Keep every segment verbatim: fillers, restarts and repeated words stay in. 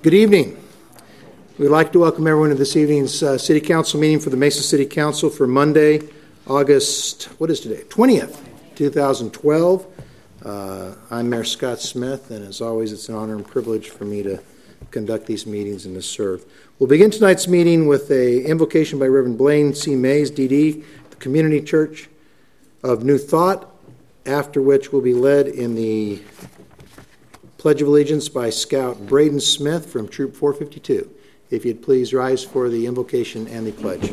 Good evening. We'd like to welcome everyone to this evening's uh, City Council meeting for the Mesa City Council for Monday, August, what is today? twentieth, twenty twelve. Uh, I'm Mayor Scott Smith, and as always, it's an honor and privilege for me to conduct these meetings and to serve. We'll begin tonight's meeting with a invocation by Reverend Blaine C. Mays, D D, the Community Church of New Thought, after which we'll be led in the Pledge of Allegiance by Scout Braden Smith from Troop four fifty-two. If you'd please rise for the invocation and the pledge.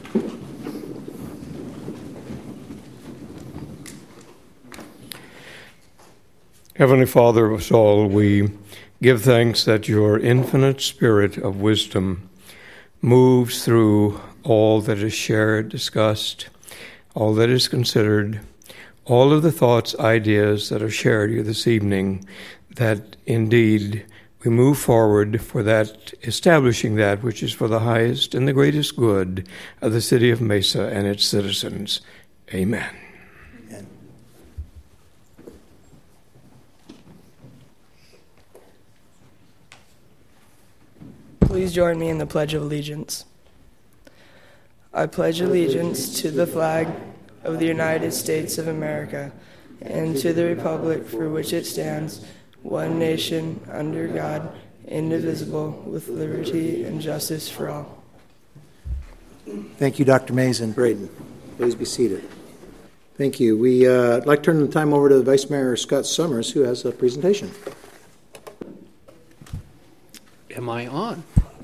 Heavenly Father of us all, we give thanks that your infinite spirit of wisdom moves through all that is shared, discussed, all that is considered, all of the thoughts, ideas that are shared here this evening, that indeed we move forward for that, establishing that which is for the highest and the greatest good of the city of Mesa and its citizens. Amen. Amen. Please join me in the Pledge of Allegiance. I pledge allegiance to the flag of the United States of America and to the republic for which it stands, one nation, under God, indivisible, with liberty and justice for all. Thank you, Doctor Mays and Braden. Please be seated. Thank you. We'd uh, like to turn the time over to Vice Mayor Scott Summers, who has a presentation. Am I on?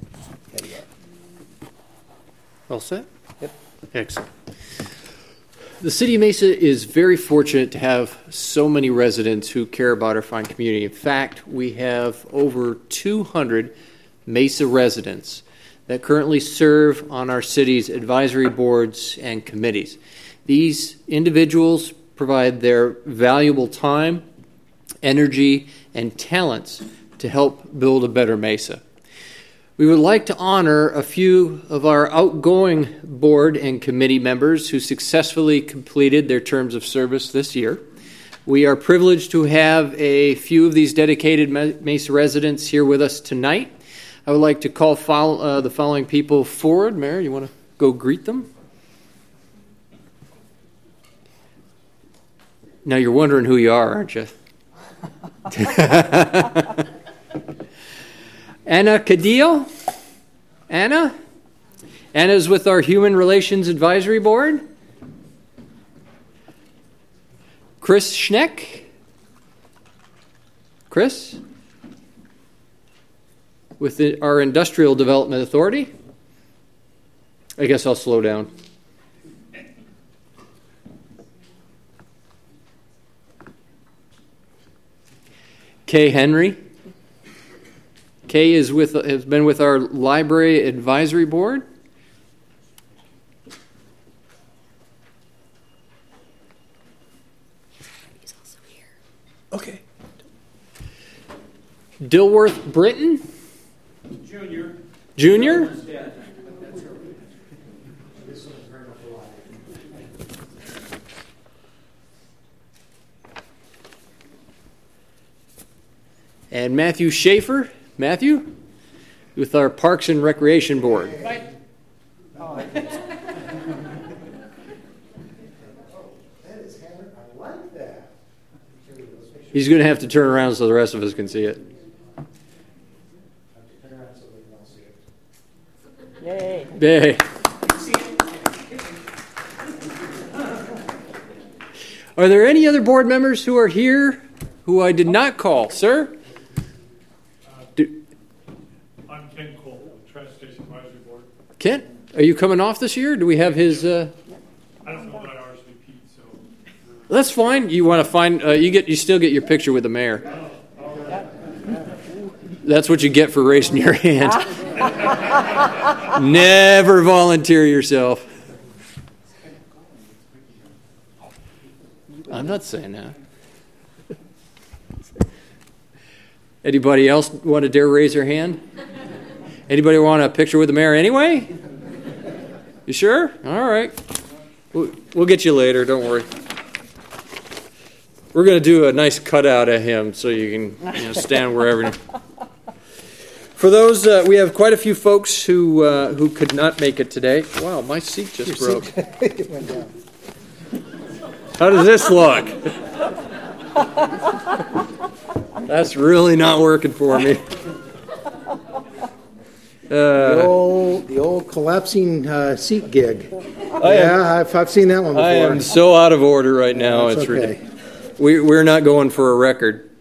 All set? Yep. Excellent. The City of Mesa is very fortunate to have so many residents who care about our fine community. In fact, we have over two hundred Mesa residents that currently serve on our city's advisory boards and committees. These individuals provide their valuable time, energy, and talents to help build a better Mesa. We would like to honor a few of our outgoing board and committee members who successfully completed their terms of service this year. We are privileged to have a few of these dedicated Mesa residents here with us tonight. I would like to call follow, uh, the following people forward. Mayor, you want to go greet them? Now you're wondering who you are, aren't you? Anna Cadillo. Anna? Anna's with our Human Relations Advisory Board. Chris Schneck. Chris? With the, our Industrial Development Authority. I guess I'll slow down. Kay Henry. Kay is with has been with our Library Advisory Board. He's also here. Okay. Dilworth Britton. Junior. Junior. And Matthew Schaefer. Matthew, with our Parks and Recreation Board. Right. Oh, that is hammered. I like that. He's going to have to turn around so the rest of us can see it. Turn around so we can all see it. Yay. Yay. Are there any other board members who are here who I did not call? Sir? Ken Cole, Transportation Advisory Board. Kent, are you coming off this year? Do we have his? Uh... I don't know that I R S V P, so that's fine. You want to find? Uh, you get. You still get your picture with the mayor. That's what you get for raising your hand. Never volunteer yourself. I'm not saying that. Anybody else want to dare raise their hand? Anybody want a picture with the mayor anyway? You sure? All right. We'll, we'll get you later. Don't worry. We're going to do a nice cutout of him so you can you know, stand wherever. For those, uh, we have quite a few folks who uh, who could not make it today. Wow, my seat just Your broke. seat- it went down. How does this look? That's really not working for me. The Uh, old, the old collapsing uh, seat gig. I am- yeah, I've, I've seen that one before. I am so out of order right now. That's It's okay. ridiculous. We, we're not going for a record.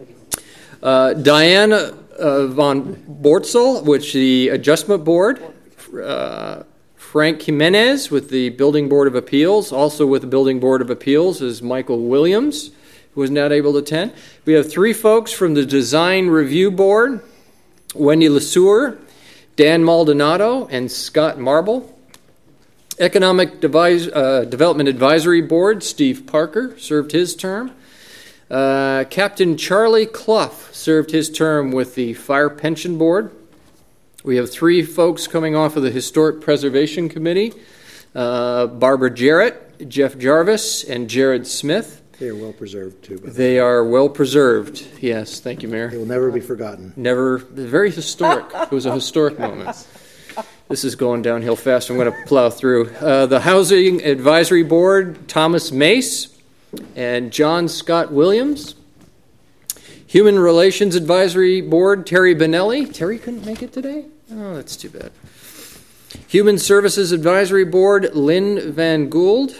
Uh, Diana uh, von Bortzel, which the Adjustment Board. Uh, Frank Jimenez with the Building Board of Appeals. Also with the Building Board of Appeals is Michael Williams, who was not able to attend. We have three folks from the Design Review Board, Wendy LeSueur, Dan Maldonado, and Scott Marble. Economic Devise, uh, Development Advisory Board, Steve Parker served his term. Uh, Captain Charlie Clough served his term with the Fire Pension Board. We have three folks coming off of the Historic Preservation Committee, uh, Barbara Jarrett, Jeff Jarvis, and Jared Smith. They are well preserved, too. By the way. They are well preserved. Yes, thank you, Mayor. They will never be forgotten. Never, very historic. It was a historic moment. This is going downhill fast. I'm going to plow through. Uh, the Housing Advisory Board, Thomas Mace and John Scott Williams. Human Relations Advisory Board, Terry Benelli. Terry couldn't make it today? Oh, that's too bad. Human Services Advisory Board, Lynn Van Gould.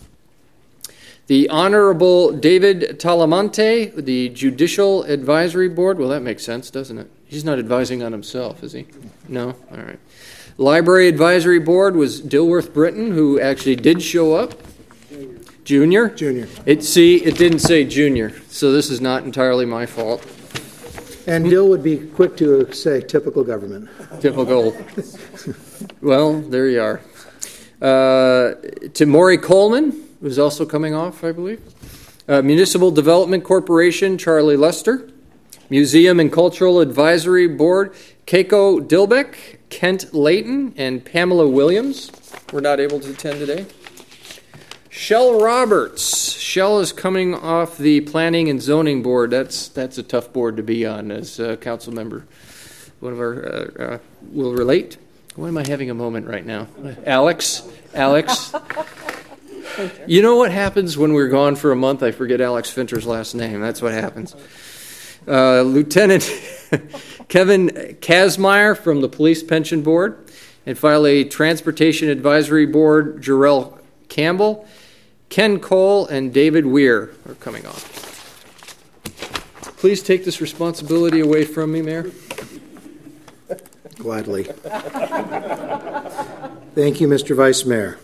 The Honorable David Talamante, the Judicial Advisory Board. Well, that makes sense, doesn't it? He's not advising on himself, is he? No? All right. Library Advisory Board was Dilworth Britton, who actually did show up. Junior? Junior. It, see, it didn't say junior, so this is not entirely my fault. And Dill would be quick to say typical government. Typical. Well, there you are. Uh, to Maury Coleman, who's also coming off, I believe. Uh, Municipal Development Corporation, Charlie Lester. Museum and Cultural Advisory Board, Keiko Dilbeck, Kent Layton, and Pamela Williams were not able to attend today. Shell Roberts. Shell is coming off the Planning and Zoning Board. That's that's a tough board to be on, as a council member. One of our uh, uh, will relate. Why am I having a moment right now? Alex, Alex. You know what happens when we're gone for a month? I forget Alex Finter's last name. That's what happens. Uh, Lieutenant Kevin Kazmaier from the Police Pension Board, and finally Transportation Advisory Board, Jarrell Campbell. Ken Cole and David Weir are coming on. Please take this responsibility away from me, Mayor. Gladly. Thank you, Mister Vice Mayor.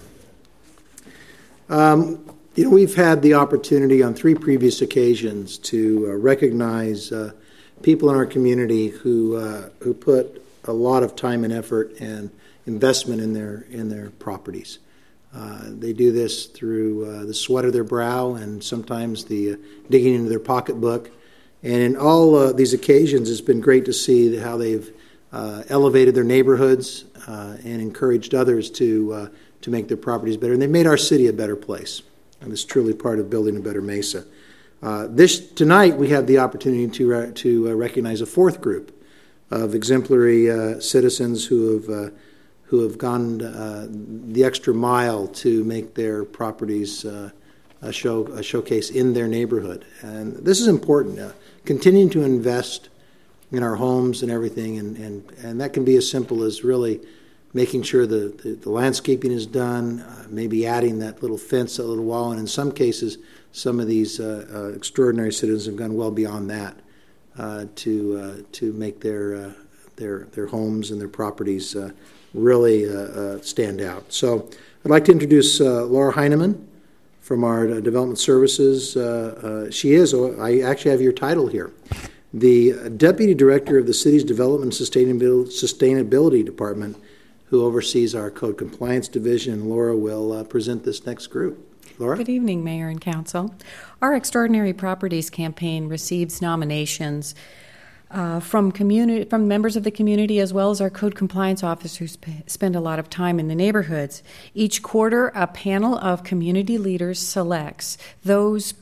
Um, you know, we've had the opportunity on three previous occasions to uh, recognize uh, people in our community who uh, who put a lot of time and effort and investment in their in their properties. Uh, they do this through uh, the sweat of their brow and sometimes the uh, digging into their pocketbook. And in all uh, these occasions, it's been great to see how they've uh, elevated their neighborhoods uh, and encouraged others to uh, to make their properties better. And they've made our city a better place. And it's truly part of building a better Mesa. Uh, this tonight, we have the opportunity to uh, to uh, recognize a fourth group of exemplary uh, citizens who have uh, who have gone uh, the extra mile to make their properties uh, a show a showcase in their neighborhood. And this is important. Uh, continuing to invest in our homes and everything, and, and, and that can be as simple as really making sure the, the, the landscaping is done, uh, maybe adding that little fence, that little wall, and in some cases, some of these uh, uh, extraordinary citizens have gone well beyond that uh, to uh, to make their uh, their their homes and their properties uh, really uh, uh, stand out. So I'd like to introduce uh, Laura Heineman from our uh, Development Services. Uh, uh, she is, oh, I actually have your title here, the Deputy Director of the City's Development Sustainability, Sustainability Department, who oversees our Code Compliance Division. And Laura will uh, present this next group. Laura? Good evening, Mayor and Council. Our Extraordinary Properties campaign receives nominations Uh, from community, from members of the community, as well as our code compliance officers sp- spend a lot of time in the neighborhoods. Each quarter, a panel of community leaders selects those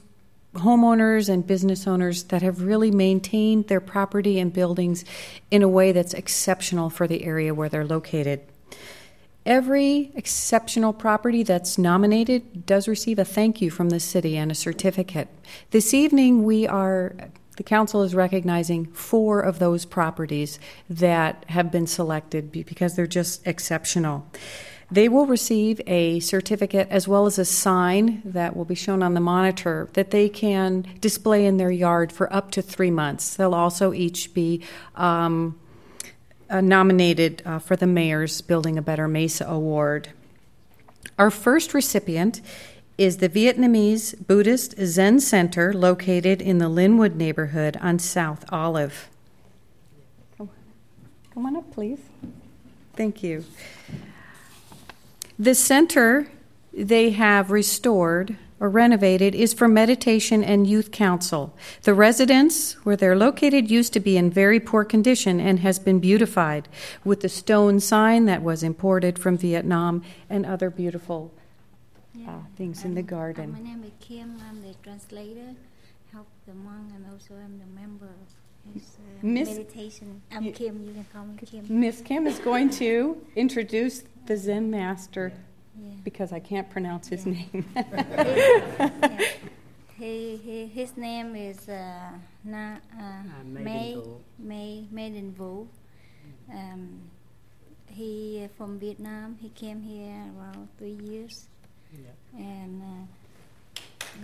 homeowners and business owners that have really maintained their property and buildings in a way that's exceptional for the area where they're located. Every exceptional property that's nominated does receive a thank you from the city and a certificate. This evening, we are, the council is recognizing four of those properties that have been selected because they're just exceptional. They will receive a certificate as well as a sign that will be shown on the monitor that they can display in their yard for up to three months. They'll also each be um, uh, nominated uh, for the Mayor's Building a Better Mesa Award. Our first recipient is the Vietnamese Buddhist Zen Center located in the Linwood neighborhood on South Olive. Come on up, please. Thank you. The center they have restored or renovated is for meditation and youth council. The residence where they're located used to be in very poor condition and has been beautified with the stone sign that was imported from Vietnam and other beautiful uh, things in the garden. My name is Kim. I'm the translator, help the monk, and also I'm the member of his uh, meditation. I'm you, Kim. You can call me Kim. Miss Kim is going to introduce the Zen master, yeah. because I can't pronounce his yeah. name. yeah. he, he, his name is uh, Na, uh, uh, May May Maiden Vu. Um, he uh, from Vietnam. He came here around three years, yeah. and. Uh,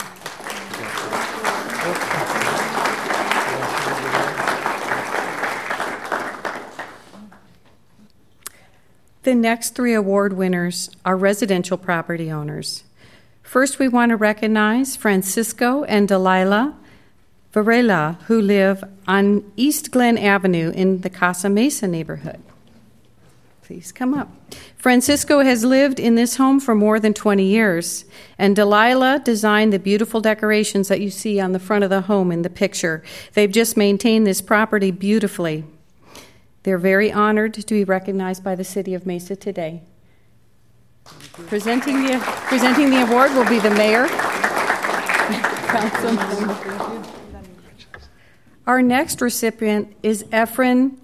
The next three award winners are residential property owners. First, we want to recognize Francisco and Delilah Varela, who live on East Glen Avenue in the Casa Mesa neighborhood. Please come up. Francisco has lived in this home for more than twenty years, and Delilah designed the beautiful decorations that you see on the front of the home in the picture. They've just maintained this property beautifully. They're very honored to be recognized by the City of Mesa today. Presenting the, presenting the award will be the mayor. Our next recipient is Efren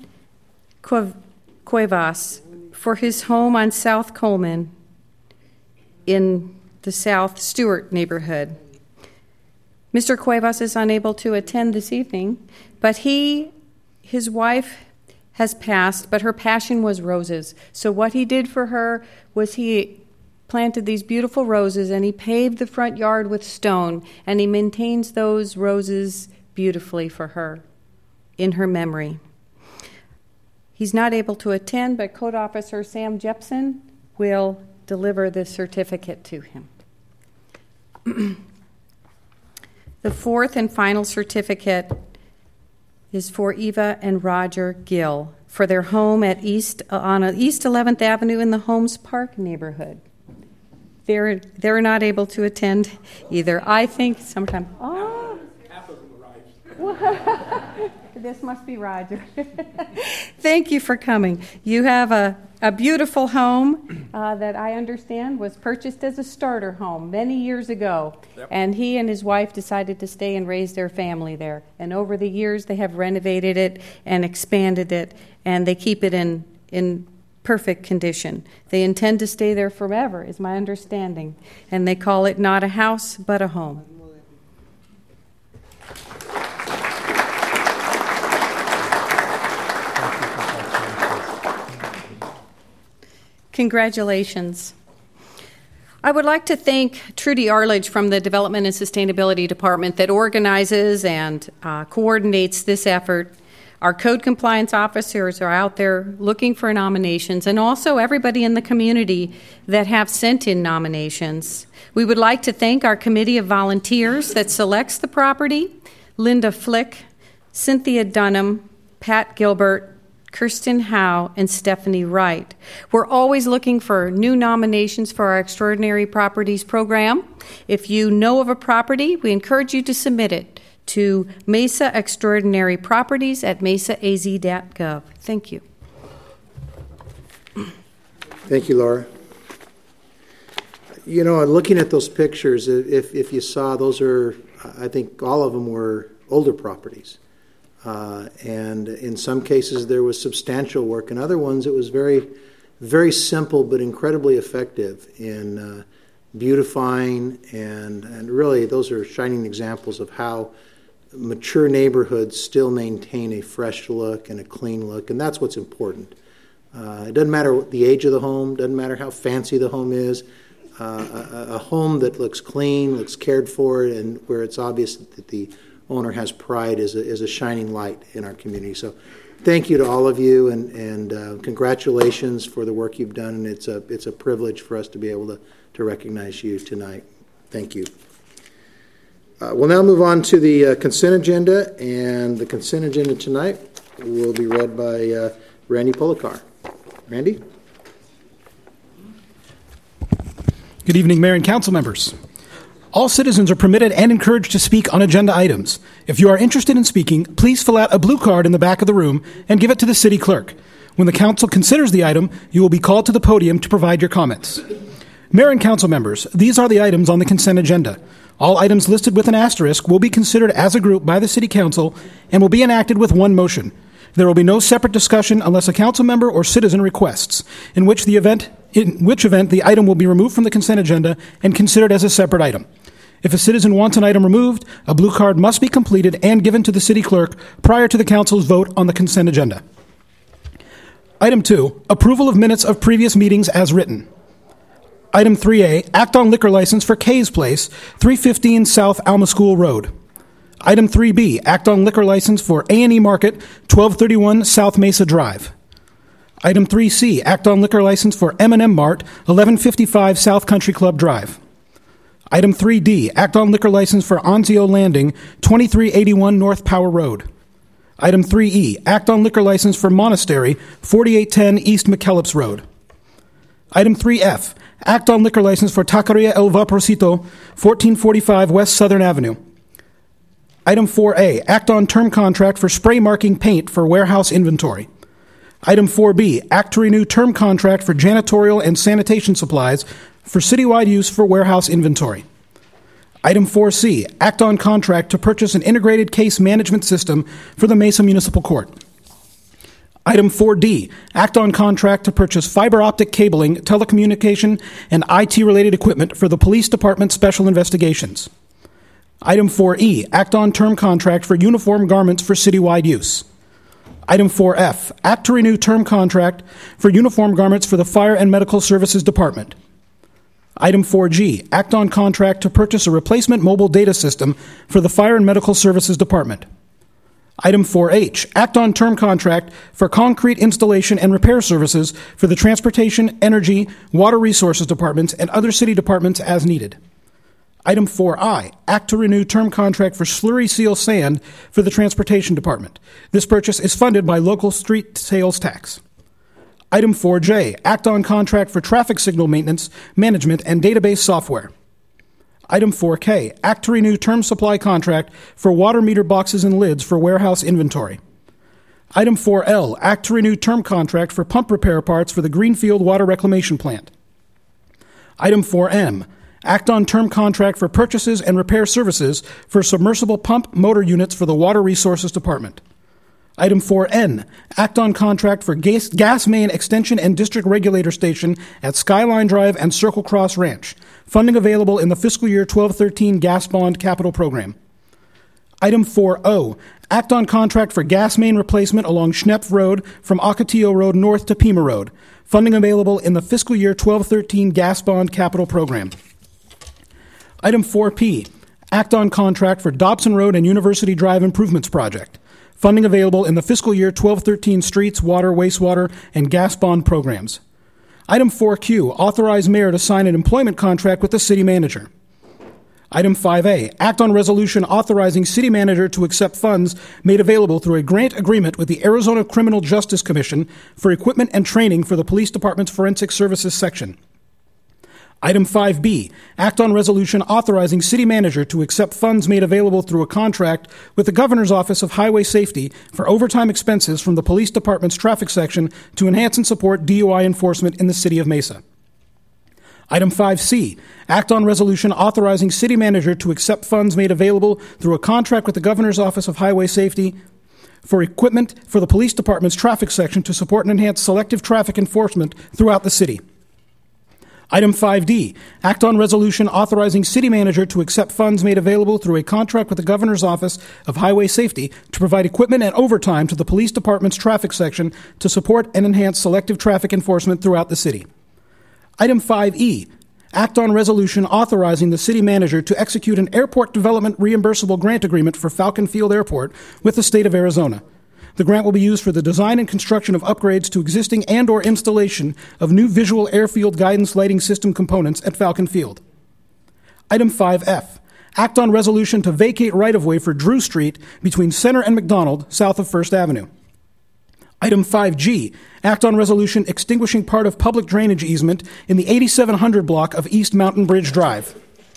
Cuevas for his home on South Coleman in the South Stewart neighborhood. Mister Cuevas is unable to attend this evening, but he, his wife, has passed, but her passion was roses. So what he did for her was he planted these beautiful roses and he paved the front yard with stone, and he maintains those roses beautifully for her in her memory. He's not able to attend, but Code Officer Sam Jepson will deliver the certificate to him. The fourth and final certificate is for Eva and Roger Gill for their home at East uh, on East eleventh Avenue in the Holmes Park neighborhood. They're they're not able to attend either. I think sometime. Oh, half of them arrived. This must be Roger. Thank you for coming. You have a, a beautiful home uh, that I understand was purchased as a starter home many years ago. Yep. And he and his wife decided to stay and raise their family there. And over the years, they have renovated it and expanded it, and they keep it in, in perfect condition. They intend to stay there forever, is my understanding. And they call it not a house, but a home. Congratulations. I would like to thank Trudy Arledge from the Development and Sustainability Department that organizes and uh, coordinates this effort. Our code compliance officers are out there looking for nominations, and also everybody in the community that have sent in nominations. We would like to thank our committee of volunteers that selects the property: Linda Flick, Cynthia Dunham, Pat Gilbert, Kirsten Howe, and Stephanie Wright. We're always looking for new nominations for our Extraordinary Properties program. If you know of a property, we encourage you to submit it to Mesa Extraordinary Properties at mesa a z dot gov. Thank you. Thank you, Laura. You know, looking at those pictures, if if you saw, those are I think all of them were older properties. Uh, and in some cases there was substantial work. In other ones it was very, very simple but incredibly effective in uh, beautifying, and, and really those are shining examples of how mature neighborhoods still maintain a fresh look and a clean look, and that's what's important. Uh, it doesn't matter what the age of the home, doesn't matter how fancy the home is. Uh, a, a home that looks clean, looks cared for, and where it's obvious that the owner has pride is a, is a shining light in our community. So thank you to all of you, and, and uh, congratulations for the work you've done. And it's a, it's a privilege for us to be able to, to recognize you tonight. Thank you. Uh, we'll now move on to the uh, consent agenda, and the consent agenda tonight will be read by uh, Randy Polakar. Randy? Good evening, Mayor and Council members. All citizens are permitted and encouraged to speak on agenda items. If you are interested in speaking, please fill out a blue card in the back of the room and give it to the city clerk. When the council considers the item, you will be called to the podium to provide your comments. Mayor and council members, these are the items on the consent agenda. All items listed with an asterisk will be considered as a group by the city council and will be enacted with one motion. There will be no separate discussion unless a council member or citizen requests, in which the event in which event the item will be removed from the consent agenda and considered as a separate item. If a citizen wants an item removed, a blue card must be completed and given to the city clerk prior to the council's vote on the consent agenda. Item two, approval of minutes of previous meetings as written. Item three A, act on liquor license for Kay's Place, three fifteen South Alma School Road. Item three B, act on liquor license for A and E Market, twelve thirty-one South Mesa Drive. Item three C, act on liquor license for M and M Mart, eleven fifty-five South Country Club Drive. Item three D, act on liquor license for Anzio Landing, twenty-three eighty-one North Power Road. Item three E, act on liquor license for Monastery, forty-eight ten East McKellips Road. Item three F, act on liquor license for Taqueria El Vaporcito, fourteen forty-five West Southern Avenue. Item four A, act on term contract for spray marking paint for warehouse inventory. Item four B, act to renew term contract for janitorial and sanitation supplies for citywide use for warehouse inventory. Item four C, act on contract to purchase an integrated case management system for the Mesa Municipal Court. Item four D, act on contract to purchase fiber optic cabling, telecommunication, and I T-related equipment for the Police Department Special Investigations. Item four E, act on term contract for uniform garments for citywide use. Item four F, act to renew term contract for uniform garments for the Fire and Medical Services Department. Item four G, act on contract to purchase a replacement mobile data system for the Fire and Medical Services Department. Item four H, act on term contract for concrete installation and repair services for the Transportation, Energy, Water Resources Departments and other city departments as needed. Item four I, act to renew term contract for slurry seal sand for the Transportation Department. This purchase is funded by local street sales tax. Item four J, act on contract for traffic signal maintenance, management, and database software. Item four K, act to renew term supply contract for water meter boxes and lids for warehouse inventory. Item four L, act to renew term contract for pump repair parts for the Greenfield Water Reclamation Plant. Item four M, act on term contract for purchases and repair services for submersible pump motor units for the Water Resources Department. Item four N, act on contract for gas, gas main extension and district regulator station at Skyline Drive and Circle Cross Ranch. Funding available in the fiscal year twelve thirteen Gas Bond Capital Program. Item four O, act on contract for gas main replacement along Schnepf Road from Ocotillo Road north to Pima Road. Funding available in the fiscal year twelve thirteen Gas Bond Capital Program. Item four P, act on contract for Dobson Road and University Drive Improvements Project. Funding available in the fiscal year twelve thirteen Streets, Water, Wastewater, and Gas Bond Programs. Item four Q, authorize mayor to sign an employment contract with the city manager. Item five A, act on resolution authorizing city manager to accept funds made available through a grant agreement with the Arizona Criminal Justice Commission for equipment and training for the Police Department's Forensic Services Section. Item five B, act on resolution authorizing city manager to accept funds made available through a contract with the Governor's Office of Highway Safety for overtime expenses from the Police Department's traffic section to enhance and support D U I enforcement in the city of Mesa. Item five C, act on resolution authorizing city manager to accept funds made available through a contract with the Governor's Office of Highway Safety for equipment for the police department's traffic section to support and enhance selective traffic enforcement throughout the city. Item five D, act on resolution authorizing city manager to accept funds made available through a contract with the Governor's Office of Highway Safety to provide equipment and overtime to the police department's traffic section to support and enhance selective traffic enforcement throughout the city. Item five E, act on resolution authorizing the city manager to execute an airport development reimbursable grant agreement for Falcon Field Airport with the state of Arizona. The grant will be used for the design and construction of upgrades to existing and or installation of new visual airfield guidance lighting system components at Falcon Field. Item five F, act on resolution to vacate right-of-way for Drew Street between Center and McDonald, south of First Avenue. Item five G, act on resolution extinguishing part of public drainage easement in the eighty-seven hundred block of East Mountain Bridge Drive.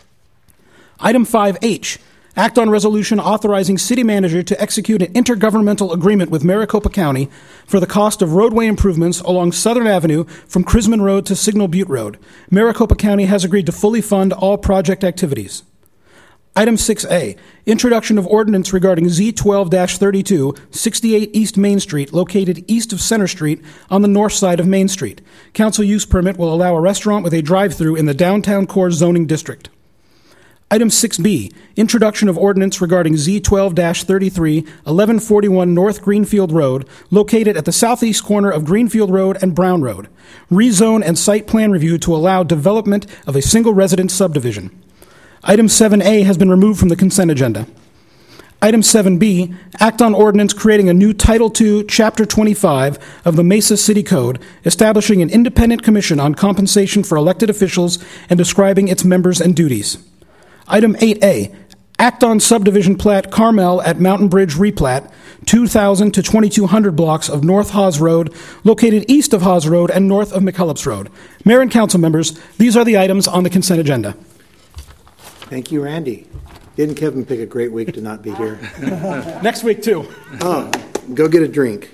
Item five H, act on resolution authorizing city manager to execute an intergovernmental agreement with Maricopa County for the cost of roadway improvements along Southern Avenue from Crisman Road to Signal Butte Road. Maricopa County has agreed to fully fund all project activities. Item six A, introduction of ordinance regarding Z twelve thirty-two, sixty-eight East Main Street, located east of Center Street on the north side of Main Street. Council use permit will allow a restaurant with a drive-through in the downtown core zoning district. Item six B, introduction of ordinance regarding Z twelve thirty-three, eleven forty-one North Greenfield Road, located at the southeast corner of Greenfield Road and Brown Road. Rezone and site plan review to allow development of a single residence subdivision. Item seven A has been removed from the consent agenda. Item seven B, act on ordinance creating a new Title two, Chapter twenty-five of the Mesa City Code, establishing an independent commission on compensation for elected officials and describing its members and duties. Item eight A, act on subdivision plat Carmel at Mountain Bridge replat, two thousand to twenty-two hundred blocks of North Hawes Road, located east of Hawes Road and north of McCullops Road. Mayor and council members, these are the items on the consent agenda. Thank you, Randy. Didn't Kevin pick a great week to not be here? Next week, too. Oh, go get a drink.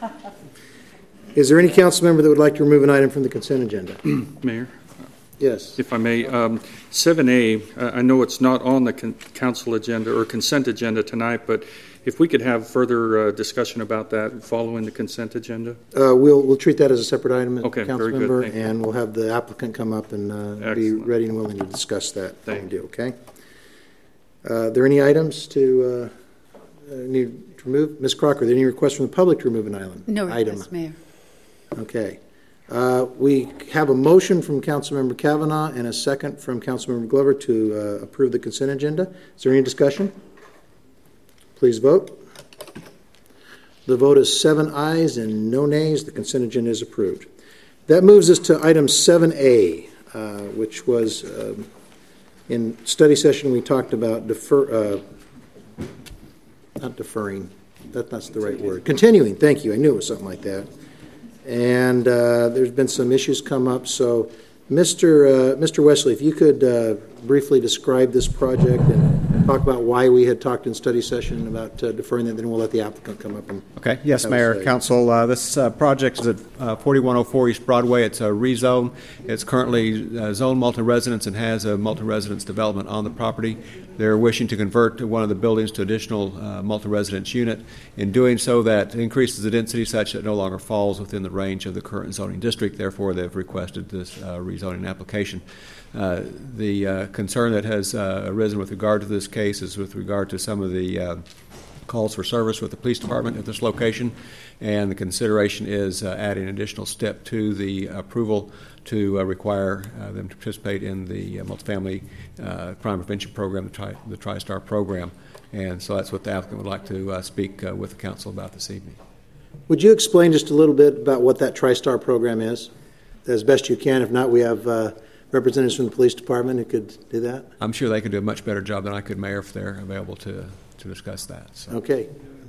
Is there any council member that would like to remove an item from the consent agenda? Mayor? Yes. If I may, um, seven A, uh, I know it's not on the con- council agenda or consent agenda tonight, but if we could have further uh, discussion about that following the consent agenda. Uh, we'll we'll treat that as a separate item, okay, council very good. member, Thank you. and we'll have the applicant come up and uh, be ready and willing to discuss that. Thank you. Okay. Uh, are there any items to uh, uh, need to remove? Miz Crocker, are there any requests from the public to remove an item? No item? requests, Mayor. Okay. Uh, we have a motion from Councilmember Kavanaugh and a second from Councilmember Glover to uh, approve the consent agenda. Is there any discussion? Please vote. The vote is seven ayes and no nays. The consent agenda is approved. That moves us to item seven A, uh, which was uh, in study session we talked about defer, uh, not deferring, that, that's the right word. Continuing, thank you. I knew it was something like that. And uh, there's been some issues come up. So, Mister Uh, Mister Wesley, if you could uh, briefly describe this project and talk about why we had talked in study session about uh, deferring that, then we'll let the applicant come up and. Okay. Yes, Mayor, Council. Uh, this uh, project is at uh, forty-one oh four East Broadway. It's a rezone. It's currently uh, zoned multi-residence and has a multi-residence development on the property. They're wishing to convert one of the buildings to additional uh, multi-residence unit. In doing so, that increases the density such that it no longer falls within the range of the current zoning district. Therefore, they've requested this uh, rezoning application. Uh, the uh, concern that has uh, arisen with regard to this case is with regard to some of the uh, calls for service with the police department at this location, and the consideration is uh, adding an additional step to the approval to uh, require uh, them to participate in the uh, multifamily uh, crime prevention program, the, tri- the TriStar program. And so that's what the applicant would like to uh, speak uh, with the council about this evening. Would you explain just a little bit about what that TriStar program is, as best you can? If not, we have uh, representatives from the police department who could do that. I'm sure they could do a much better job than I could, Mayor, if they're available to, to discuss that. So. Okay.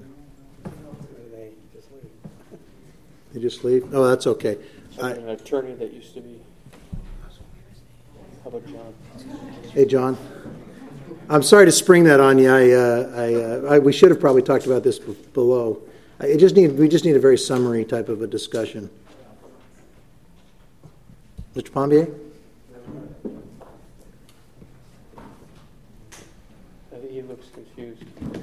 They just leave? Oh, that's okay. I, an attorney that used to be. How about John? Hey, John. I'm sorry to spring that on you. I, uh, I, uh, I, we should have probably talked about this b- below. I it just need, we just need a very summary type of a discussion. Mister Pombier? He looks confused.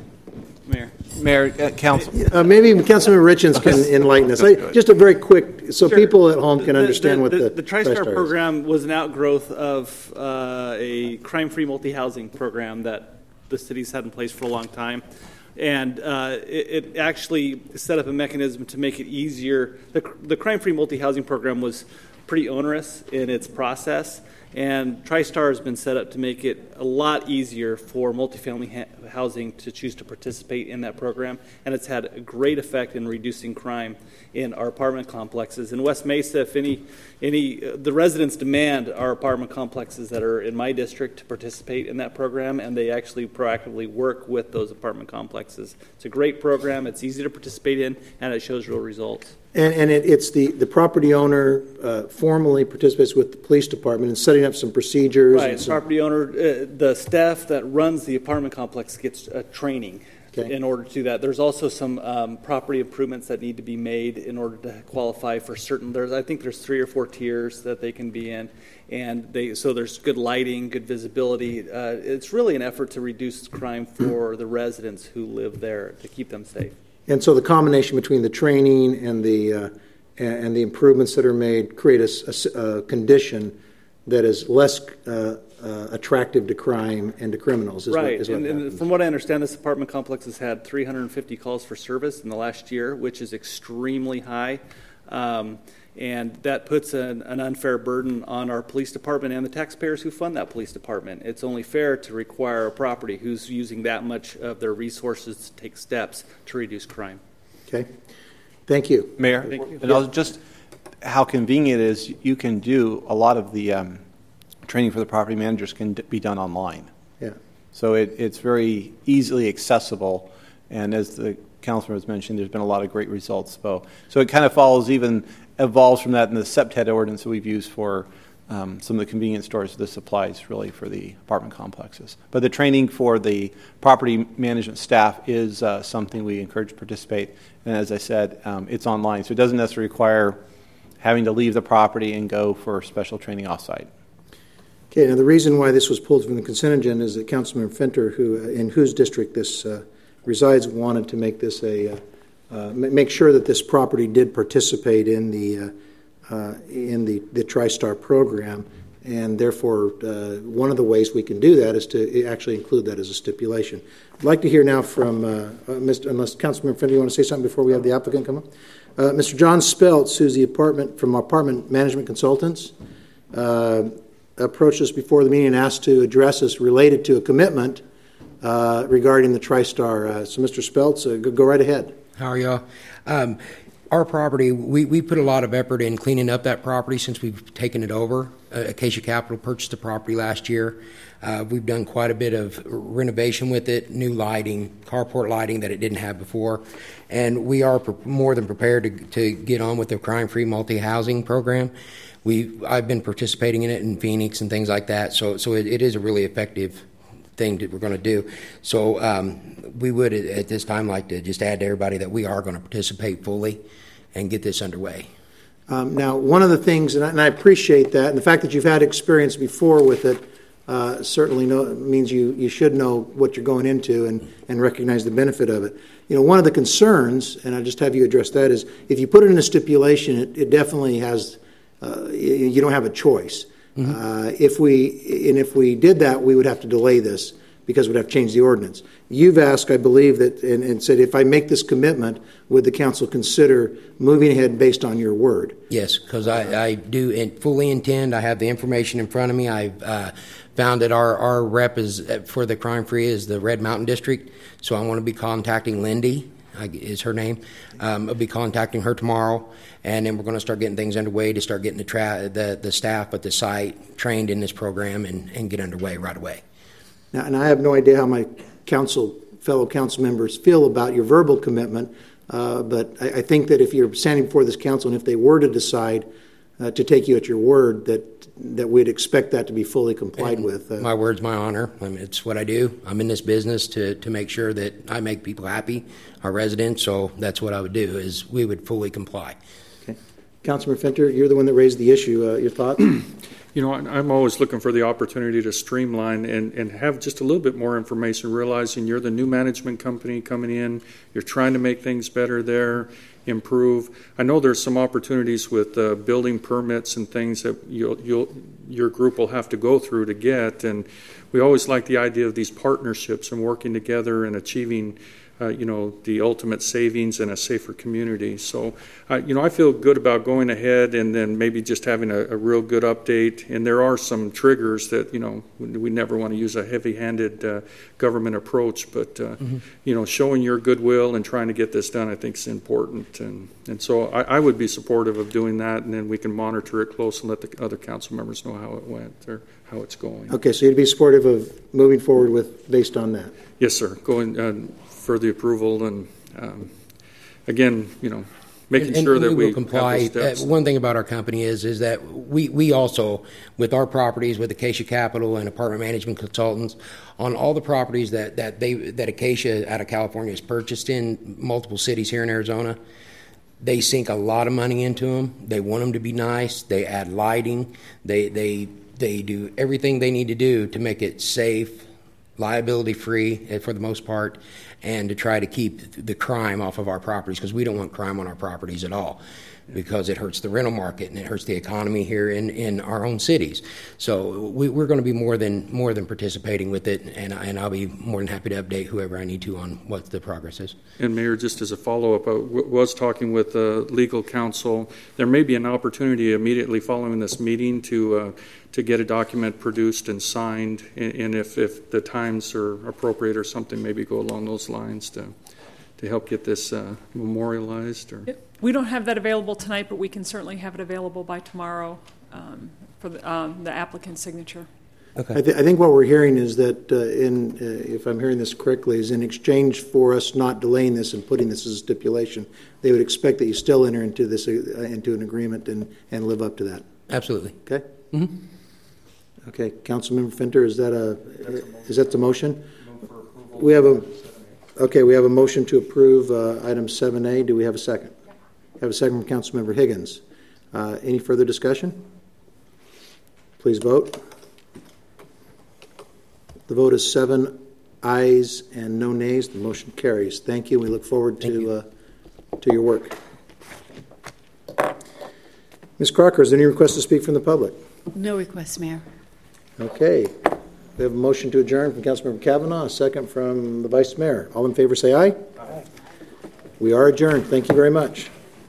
Mayor, Mayor, uh, Council. Uh, maybe Councilman Richins can enlighten us. I, just a very quick, so Sure. people at home can The- understand the, what the, the, the TriStar TriStar is. program was an outgrowth of uh, a crime-free multi-housing program that the city's had in place for a long time. And uh, it, it actually set up a mechanism to make it easier. The, the crime-free multi-housing program was pretty onerous in its process, and TriStar has been set up to make it a lot easier for multifamily ha- housing to choose to participate in that program, and it's had a great effect in reducing crime in our apartment complexes. In West Mesa, if any, any uh, the residents demand our apartment complexes that are in my district to participate in that program, and they actually proactively work with those apartment complexes. It's a great program, it's easy to participate in, and it shows real results. And, and it, it's the, the property owner uh, formally participates with the police department in setting up some procedures. Right, and the some, property owner, uh, the staff that runs the apartment complex gets uh, training Okay. in order to do that. There's also some um, property improvements that need to be made in order to qualify for certain. There's, I think, there's three or four tiers that they can be in, and they so there's good lighting, good visibility. Uh, it's really an effort to reduce crime for the residents who live there to keep them safe. And so the combination between the training and the uh, and the improvements that are made create a, a, a condition that is less uh, uh, attractive to crime and to criminals. Is Right, what, is what and, and happens. from what I understand, this apartment complex has had three hundred fifty calls for service in the last year, which is extremely high. Um, and that puts an, an unfair burden on our police department and the taxpayers who fund that police department. It's only fair to require a property who's using that much of their resources to take steps to reduce crime. Okay, thank you. Mayor, Thank you. And I'll just how convenient it is, you can do a lot of the um, training for the property managers can d- be done online. Yeah. So it, it's very easily accessible, and as the councilor has mentioned, there's been a lot of great results. So, so it kind of follows, even evolves from that in the SEPTED ordinance that we've used for um, some of the convenience stores. This applies really for the apartment complexes. But the training for the property management staff is uh, something we encourage to participate. And as I said, um, it's online, so it doesn't necessarily require having to leave the property and go for special training offsite. Okay, now the reason why this was pulled from the consent agenda is that Councilman Fenter, who in whose district this uh, resides, wanted to make this a uh, uh, make sure that this property did participate in the uh, uh, in the the TriStar program, and therefore uh, one of the ways we can do that is to actually include that as a stipulation. I'd like to hear now from uh, uh, Mister Unless Councilman Fenter, you want to say something before we have the applicant come up? Uh, Mister John Speltz, who's the apartment from Apartment Management Consultants, uh, approached us before the meeting and asked to address us related to a commitment uh, regarding the TriStar. Uh, so, Mister Speltz, uh, go, go right ahead. How are y'all? Um, our property, we, we put a lot of effort in cleaning up that property since we've taken it over. Uh, Acacia Capital purchased the property last year. Uh, we've done quite a bit of renovation with it, new lighting, carport lighting that it didn't have before. And we are pre- more than prepared to, to get on with the crime-free multi-housing program. We I've been participating in it in Phoenix and things like that, so so it, it is a really effective thing that we're going to do. So um, we would at this time like to just add to everybody that we are going to participate fully and get this underway. Um, now, one of the things, and I, and I appreciate that, and the fact that you've had experience before with it uh, certainly know, means you, you should know what you're going into and, and recognize the benefit of it. You know, one of the concerns, and I'll just have you address that, is if you put it in a stipulation, it, it definitely has, uh, you, you don't have a choice. Mm-hmm. Uh, if we and if we did that, we would have to delay this because we'd have to change the ordinance. You've asked, I believe, that and, and said, if I make this commitment, would the council consider moving ahead based on your word? Yes, because I, I do in, fully intend. I have the information in front of me. I've uh, found that our, our rep is for the crime free is the Red Mountain District, so I want to be contacting Lindy. Is her name. Um, I'll be contacting her tomorrow, and then we're going to start getting things underway to start getting the tra- the, the staff at the site trained in this program and, and get underway right away. Now, and I have no idea how my council fellow council members feel about your verbal commitment, uh, but I, I think that if you're standing before this council and if they were to decide uh, to take you at your word, that that we'd expect that to be fully complied and with. Uh, my word's my honor. I mean, it's what I do. I'm in this business to, to make sure that I make people happy, our residents, so that's what I would do, is we would fully comply. Okay. Councilman Fenter, you're the one that raised the issue. Uh, your thought? you know, I'm always looking for the opportunity to streamline and, and have just a little bit more information, realizing you're the new management company coming in, you're trying to make things better there, improve. I know there's some opportunities with uh, building permits and things that you'll, you'll, your group will have to go through to get, and we always like the idea of these partnerships and working together and achieving Uh, you know, the ultimate savings and a safer community. So, uh, you know, I feel good about going ahead and then maybe just having a, a real good update. And there are some triggers that, you know, we, we never want to use a heavy-handed uh, government approach, but, uh, mm-hmm. you know, showing your goodwill and trying to get this done, I think is important. And, and so I, I would be supportive of doing that, and then we can monitor it close and let the other council members know how it went or how it's going. Okay, so you'd be supportive of moving forward with based on that? Yes, sir. Going uh, for the approval, and um, again, you know, making and, sure and that we we will comply. have those steps. Uh, one thing about our company is is that we we also, with our properties, with Acacia Capital and apartment management consultants, on all the properties that that they that Acacia out of California has purchased in multiple cities here in Arizona, they sink a lot of money into them. They want them to be nice. They add lighting. They they they do everything they need to do to make it safe, liability free for the most part, and to try to keep the crime off of our properties, because we don't want crime on our properties at all, because it hurts the rental market and it hurts the economy here in, in our own cities. So we, we're going to be more than more than participating with it, and, and I'll be more than happy to update whoever I need to on what the progress is. And Mayor, just as a follow-up, I w- was talking with uh, legal counsel. There may be an opportunity immediately following this meeting to uh, to get a document produced and signed, and, and if, if the times are appropriate or something, maybe go along those lines to to help get this uh, memorialized. Or we don't have that available tonight, but we can certainly have it available by tomorrow um, for the, um, the applicant's signature. Okay. I, th- I think what we're hearing is that, uh, in uh, if I'm hearing this correctly, is in exchange for us not delaying this and putting this as a stipulation, they would expect that you still enter into this uh, into an agreement and, and live up to that. Absolutely. Okay. Mm-hmm. Okay, Councilmember Finter, is that a is that the motion? We have a okay. We have a motion to approve uh, item seven A. Do we have a second? Have a second from Councilmember Higgins. Uh, any further discussion? Please vote. The vote is seven ayes and no nays. The motion carries. Thank you. We look forward to uh, to your work. Miz Crocker, is there any request to speak from the public? No request, Mayor. Okay. We have a motion to adjourn from Councilmember Kavanaugh, a second from the Vice Mayor. All in favor say aye. Aye. We are adjourned. Thank you very much.